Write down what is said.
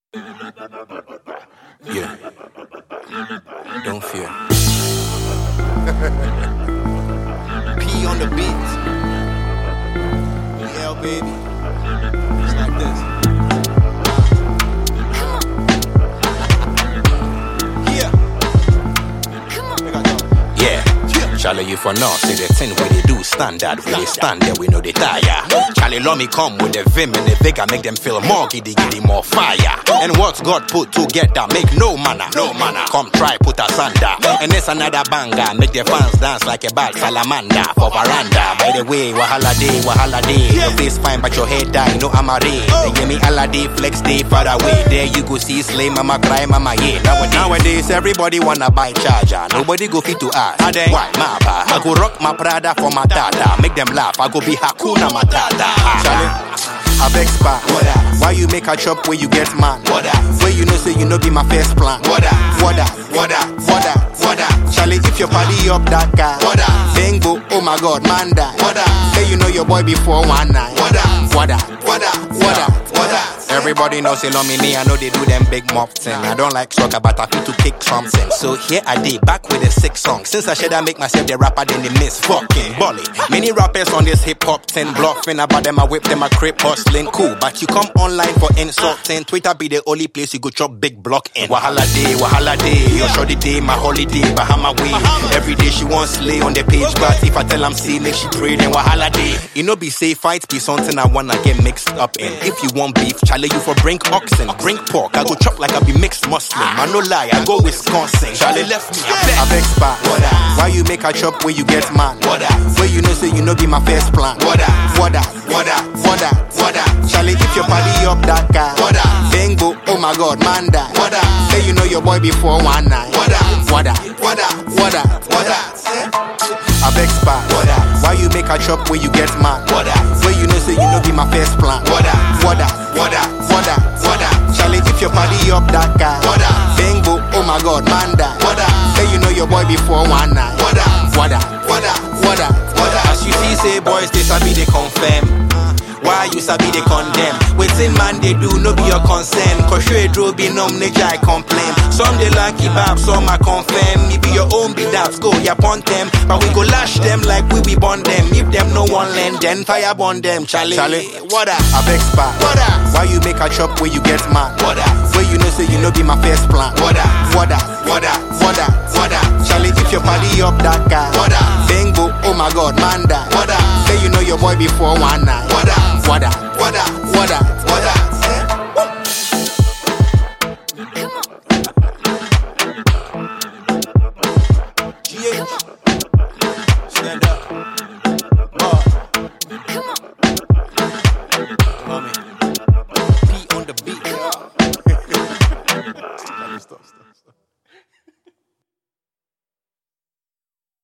Yeah. Don't fear. P on the beat. Yeah, baby. It's like this. Yeah. Yeah. Charlie, you for now, say the thing where they do standard, where they stand there, we know they tire. Charlie, let me come with the vim and the vigor, make them feel more giddy, more fire. And what God put together, make no manner. Come try, put us under. And it's another banger, make the fans dance like a bad salamander for veranda. By the way, wahala day. Your face fine, but your head die, no amare. They give me all day, flex day, far away. There you go see slay, mama cry, mama yeah. Nowadays, everybody wanna buy charger. Nobody go fit to ask. Why, I go rock my Prada for my dada. Make them laugh, I go be Hakuna Matata. Charlie, I beg spa. Why you make a chop where you get man? Where you know say you know be my first plan. Charlie, if your party up that guy, bingo, oh my God, Manda. Say you know your boy before one night. Everybody knows they love me, I know they do them big mop thing. I don't like soccer, but I feel to kick something. So here I did, back with a 6 song. Since I said I make myself the rapper, then they miss fucking Bolly. Many rappers on this hip hop thing, bluffing about them, I whip them, I crip hustling, cool. But you come online for insulting. Twitter be the only place you go chop big block in. Wahala day, your shorty day, my holiday, Bahama way. Every day she wants slay on the page, but if I tell I'm see, make she pray, then wahala day. You know be safe, fight be something I wanna get mixed up in. If you want beef, Charlie, you for bring oxen, bring pork. I go chop like I be mixed Muslim. I no lie, I go Wisconsin. Charlie left me, I beg spot. Why you make a chop where you get man? Where you know say you know be my first plan. Charlie, if your party up that guy, bingo, oh my God, Manda. Say you know your boy before one night. I beg spot. Why you make a chop where you get man? Where you know say you know be my first plan. Charlie, if your party up that guy, bingo, oh my God, Manda. Say you know your boy before one night. As you see, say boys, they sabi they confirm. Why you sabi they condemn? Waiting man they do no be your concern. Cause you drove be numb nature I complain. Some they like kebab, some I confirm. Maybe your own be that go ya pon them. But we go lash them like we bond them. If them no one lend, then fire bond them. Charlie, what up? I beg spot. Why you make a chop where you get man? Where you know say you know be my first plan. Charlie, if your party up that guy, bingo, oh my God, Manda. Say you know your boy before one night. Stand up. P on the beat.